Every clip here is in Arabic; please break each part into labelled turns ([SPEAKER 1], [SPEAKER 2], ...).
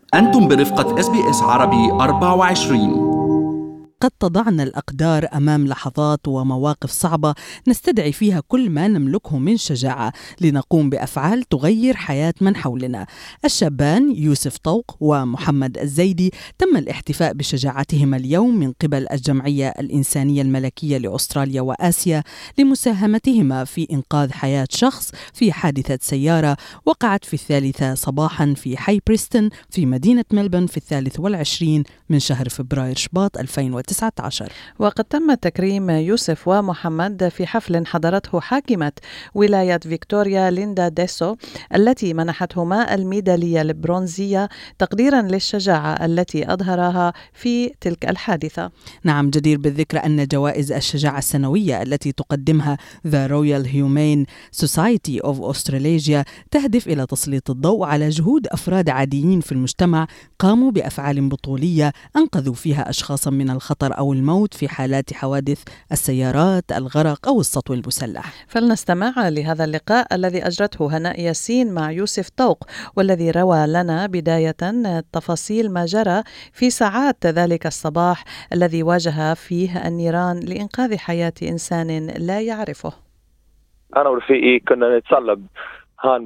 [SPEAKER 1] أنتم برفقة SBS عربي 24.
[SPEAKER 2] قد تضعنا الأقدار أمام لحظات ومواقف صعبة نستدعي فيها كل ما نملكه من شجاعة لنقوم بأفعال تغير حياة من حولنا. الشابان يوسف طوق ومحمد الزيدي تم الاحتفاء بشجاعتهما اليوم من قبل الجمعية الإنسانية الملكية لأستراليا وآسيا لمساهمتهما في إنقاذ حياة شخص في حادثة سيارة وقعت في 3 صباحا في حي بريستون في مدينة ملبورن في 23 من شهر فبراير شباط 2019.
[SPEAKER 3] وقد تم تكريم يوسف ومحمد في حفل حضرته حاكمة ولاية فيكتوريا ليندا ديسو التي منحتهما الميدالية البرونزية تقديرا للشجاعة التي أظهرها في تلك الحادثة.
[SPEAKER 2] نعم، جدير بالذكر أن جوائز الشجاعة السنوية التي تقدمها The Royal Humane Society of Australasia تهدف إلى تسليط الضوء على جهود أفراد عاديين في المجتمع قاموا بأفعال بطولية أنقذوا فيها أشخاصا من الخطر أو الموت في حالات حوادث السيارات، الغرق أو السطو المسلح.
[SPEAKER 3] فلنستمع لهذا اللقاء الذي أجرته هناء ياسين مع يوسف طوق والذي روى لنا بداية تفاصيل ما جرى في ساعات ذلك الصباح الذي واجه فيه النيران لإنقاذ حياة إنسان لا يعرفه.
[SPEAKER 4] أنا ورفيقي كنا نتسلق هان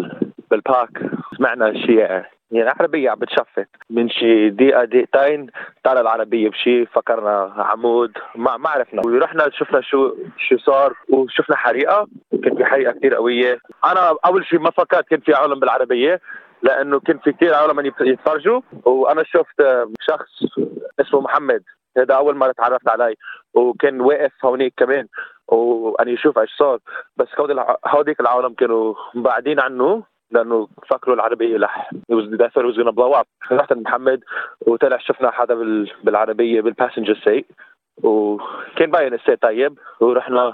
[SPEAKER 4] بالبارك، سمعنا شيء يعني عربية عم بتشفت من شي دقيقة دقيقتين، طلع العربية بشي فكرنا عمود ما عرفنا، ورحنا شفنا شو صار وشفنا حريقة. كان في حريقة كتير قوية. أنا أول شي ما فكرت كان في عالم بالعربية لأنه كان في كتير عالم يتفرجوا، وأنا شفت شخص اسمه محمد، هذا أول مرة تعرفت عليه، وكان واقف هونيك كمان وأنا يشوف إيش صار. بس هوديك العالم كانوا بعدين عنه لأنه فكروا العربية was gonna blow up. رحت محمد وطلع شفنا حدا بالعربية بالباسنجر سيت، وكان باين السيت طيب، ورحنا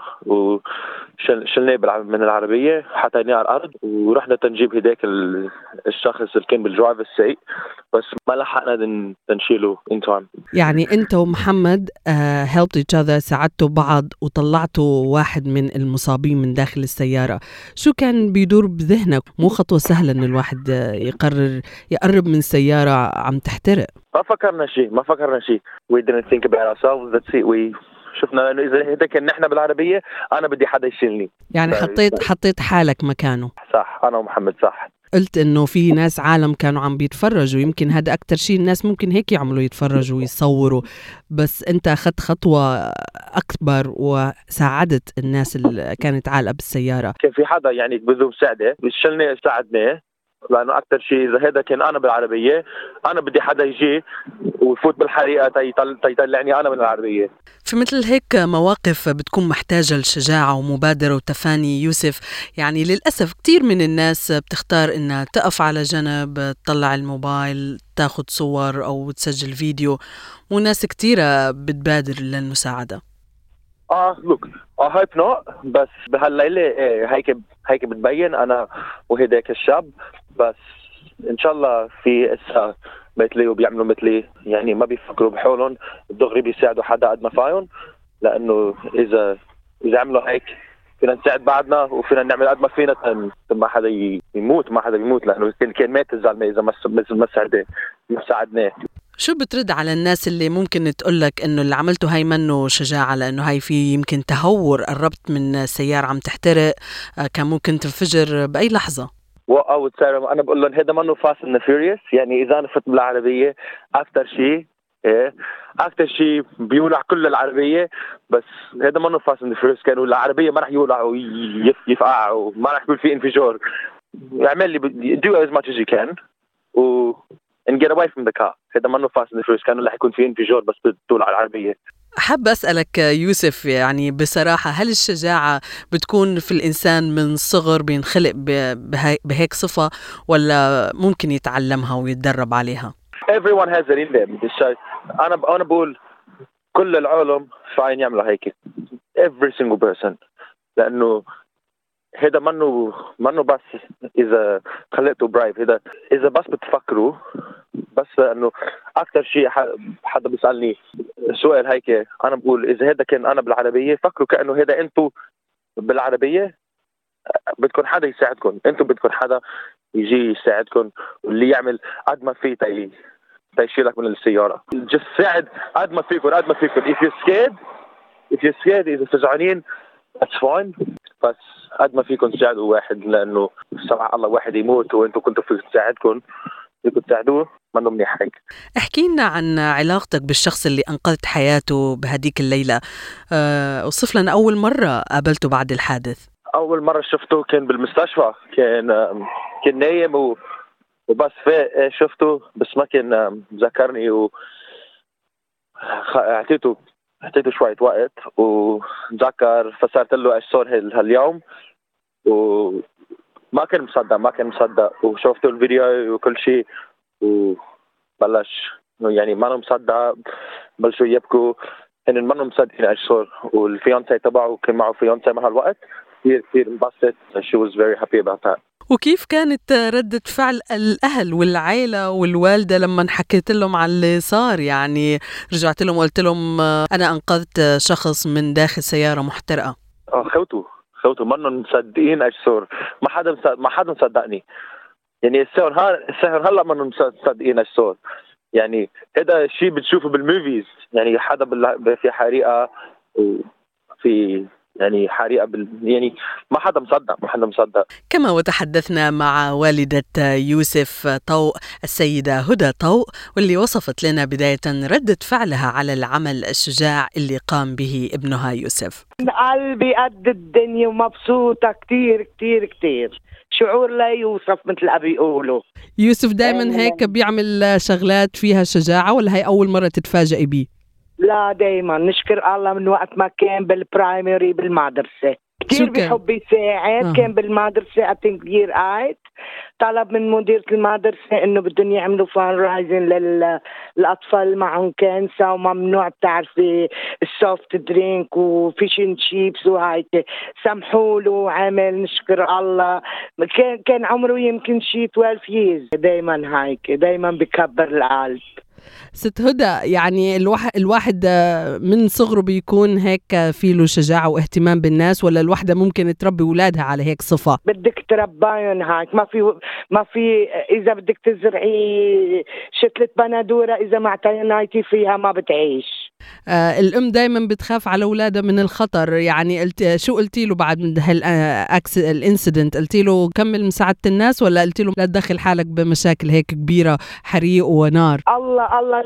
[SPEAKER 4] وشلناه من العربية حطيناه على الأرض، ورحنا تنجيب هداك الشخص اللي كان بالدرايفر سيت، بس ما لحقنا نشيله in time.
[SPEAKER 2] يعني أنت ومحمد helped each other، ساعدتوا بعض وطلعتوا واحد من المصابين من داخل السيارة. شو كان بيدور بذهنك؟ مو خطوة سهلة إن الواحد يقرر يقرب من سيارة عم تحترق.
[SPEAKER 4] ما فكرنا شيء. We didn't think about ourselves. That's it. شفنا إنه إذا هذا كان نحن بالعربية أنا بدي حدا يشيلني.
[SPEAKER 2] يعني حطيت حالك مكانه.
[SPEAKER 4] صح، أنا ومحمد صح.
[SPEAKER 2] قلت إنه في ناس عالم كانوا عم بيتفرجوا، يمكن هذا أكتر شيء الناس ممكن هيك يعملوا، يتفرجوا ويصوروا، بس أنت أخذت خطوة أكبر وساعدت الناس اللي كانت عالقة بالسيارة.
[SPEAKER 4] كان في حدا يعني بده مساعدة، شلناه ساعدناه، لأنه أكتر شيء إذا هذا كان أنا بالعربية أنا بدي حدا يجي ويفوت بالحريقة يطلعني أنا من العربية.
[SPEAKER 2] في مثل هيك مواقف بتكون محتاجة لشجاعة ومبادرة وتفاني يوسف. يعني للأسف كتير من الناس بتختار إنها تقف على جنب، تطلع الموبايل، تاخد صور أو تسجل فيديو، وناس كتيرة بتبادر للمساعدة.
[SPEAKER 4] look I hope not، بس بهالليلة هيك بتبين أنا وهداك الشاب، بس إن شاء الله في مثلي وبيعملوا مثلي، يعني ما بيفكروا بحولهم دغري بيساعدوا حدا قد ما فاهم، لأنه إذا عملوا هيك فينا نساعد بعضنا وفينا نعمل قد ما فينا ما حدا يموت، لأنه كان مات الزلمة إذا ما ساعدناه.
[SPEAKER 2] شو بترد على الناس اللي ممكن تقولك إنه اللي عملته هاي منه شجاعة، لأنه هاي في يمكن تهور، قربت من سيارة عم تحترق، كان ممكن تنفجر بأي لحظة؟
[SPEAKER 4] أنا بقول لهم هذا منه Fast and Furious. يعني إذا أنا فت بالعربية أكتر شيء بيولع كل العربية، بس هذا منه Fast and Furious. كانوا العربية ما رح يولع ويفقع وما رح يكون في انفجار. اعمل لي do as much as you can and get away from the car. هذا منه Fast and Furious. كانوا رح يكون في انفجار بس بتولع العربية.
[SPEAKER 2] حاب أسألك يوسف، يعني بصراحة هل الشجاعة بتكون في الإنسان من صغر بينخلق بهيك صفة، ولا ممكن يتعلمها ويتدرب عليها؟
[SPEAKER 4] Everyone has it in them. أنا بقول كل العالم فاين يعملوا هيك. Every single person. لأنه هذا منه بس إذا خلقته برايف. هذا إذا بس بتفكروا، بس لأنه أكتر شيء حدا بيسألني سؤال هيك، أنا بقول إذا هذا كان أنا بالعربية فكروا كأنه هذا أنتوا بالعربية، بدكم حدا يساعدكم، أنتوا بدكم حدا يجي يساعدكم، واللي يعمل قد ما فيه تيشيلك من السيارة. just ساعد قد ما فيكم. if you're scared إذا فزعانين that's fine، بس قد ما فيكم تساعدوا واحد، لأنه سمع الله واحد يموت وأنتوا كنتوا فيكم تساعدكم فيكم تساعدوه، ما إنه منيح هيك.
[SPEAKER 2] احكي لنا عن علاقتك بالشخص اللي أنقذت حياته بهديك الليلة. وصف لنا أول مرة قابلته بعد الحادث.
[SPEAKER 4] أول مرة شفته كان بالمستشفى، كان نايم وبس فاق شفته، بس ما كان ذكرني، اعطيته شوية وقت وذكر، فسرت له ايش صار هاليوم، وما كان مصدق وشفت الفيديو وكل شيء، وبلش يعني ما مصدق، بلشوا يبكوا، هن ما مصدقين ايش صار. والفيونسي تبعه كان معه فيونسي مع هالوقت، كثير انبسطت. she was very happy about that.
[SPEAKER 2] وكيف كانت ردة فعل الأهل والعائلة والوالدة لما حكيت لهم على اللي صار؟ يعني رجعت لهم وقلت لهم أنا أنقذت شخص من داخل سيارة محترقة.
[SPEAKER 4] خوتو منهم مصدقين ايش صار، ما حدا مصدقني. يعني السهر هلا منهم مصدقين ايش صار. يعني هذا الشيء بتشوفه بالموفيز، يعني حدا في حريقة وفي يعني حريقة يعني ما حدا مصدق.
[SPEAKER 2] كما وتحدثنا مع والدة يوسف طوق السيدة هدى طوق، واللي وصفت لنا بداية ردة فعلها على العمل الشجاع اللي قام به ابنها يوسف.
[SPEAKER 5] قلبي قد الدنيا ومبسوطة كتير، شعور لا يوصف مثل ما بيقولوا.
[SPEAKER 2] يوسف دايما هيك بيعمل شغلات فيها شجاعة، ولا هي أول مرة تتفاجئي بيه؟
[SPEAKER 5] لا، دايما نشكر الله من وقت ما كان بالبرايمري بالمدرسة كتير بيحب يساعد. كان بالمدرسة I think year 8 طلب من مديرة المدرسة إنه بدهم يعملوا فانرايزن للأطفال معهم كانسر وممنوع بتعرفي السوفت درينك وفيشن شيبس وهيك، سمحوا له عمل. نشكر الله. كان عمره يمكن شي 12 years. دايما هيك، دايما بكبر القلب.
[SPEAKER 2] ست هدى، يعني الواحد من صغره بيكون هيك فيه له شجاعة واهتمام بالناس، ولا الواحدة ممكن تربي أولادها على هيك صفة؟
[SPEAKER 5] بدك تربيهم هيك. ما في إذا بدك تزرعي شتلة بندورة إذا ما اعتنيتي فيها ما بتعيش.
[SPEAKER 2] الأم دايما بتخاف على أولادها من الخطر. يعني شو قلتي له بعد من الانسيدنت؟ قلتي له كمل مساعدة الناس، ولا قلتي له لا تدخل حالك بمشاكل هيك كبيرة، حريق ونار؟
[SPEAKER 5] الله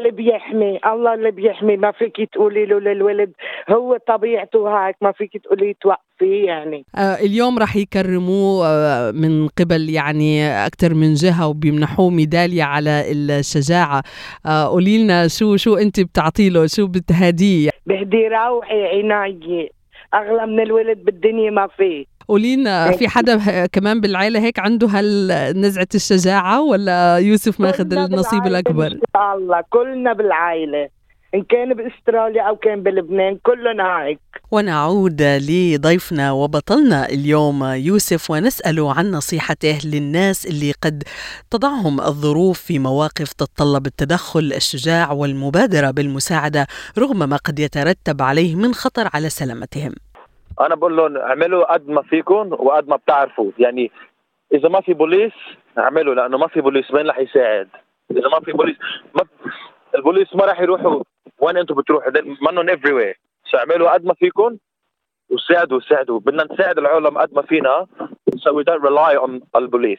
[SPEAKER 5] اللي بيحمي. ما فيك تقولي له للولد هو طبيعته هيك، ما فيك تقولي توقفي يعني.
[SPEAKER 2] اليوم راح يكرموه من قبل يعني أكثر من جهة، وبيمنحوه ميدالية على الشجاعة. قولي لنا شو أنت بتعطي له، شو بتهديه؟
[SPEAKER 5] بهدي روحي عناية، أغلى من الولد بالدنيا ما فيه.
[SPEAKER 2] قولينا، في حدا كمان بالعائلة هيك عنده نزعة الشجاعة، ولا يوسف ماخذ النصيب الأكبر؟
[SPEAKER 5] إن شاء الله كلنا بالعائلة، إن كان بأستراليا أو كان بلبنان كلنا هيك.
[SPEAKER 2] ونعود لضيفنا وبطلنا اليوم يوسف، ونسأله عن نصيحته للناس اللي قد تضعهم الظروف في مواقف تتطلب التدخل الشجاع والمبادرة بالمساعدة رغم ما قد يترتب عليه من خطر على سلامتهم.
[SPEAKER 4] أنا بقول لهم اعملوا قد ما فيكم وقد ما بتعرفوا. يعني إذا ما في بوليس اعملوا، لأنه ما في بوليس وين رح يساعد؟ إذا ما في بوليس البوليس ما رح يروحوا وين أنتم بتروحوا، منهم everywhere. اعملوا قد ما فيكم وساعدوا. بدنا نساعد العالم قد ما فينا، so we don't rely on البوليس.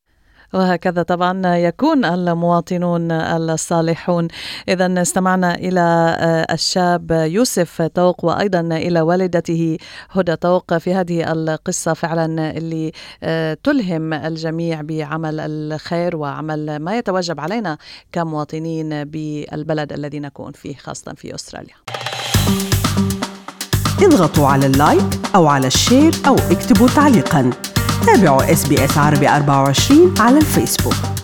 [SPEAKER 3] وهكذا طبعا يكون المواطنون الصالحون. إذن استمعنا إلى الشاب يوسف طوق وأيضا إلى والدته هدى طوق في هذه القصة فعلا اللي تلهم الجميع بعمل الخير وعمل ما يتوجب علينا كمواطنين بالبلد الذي نكون فيه، خاصة في أستراليا.
[SPEAKER 6] اضغطوا على اللايك أو على الشير أو اكتبوا تعليقاً. تابعوا SBS عربي 24 على الفيسبوك.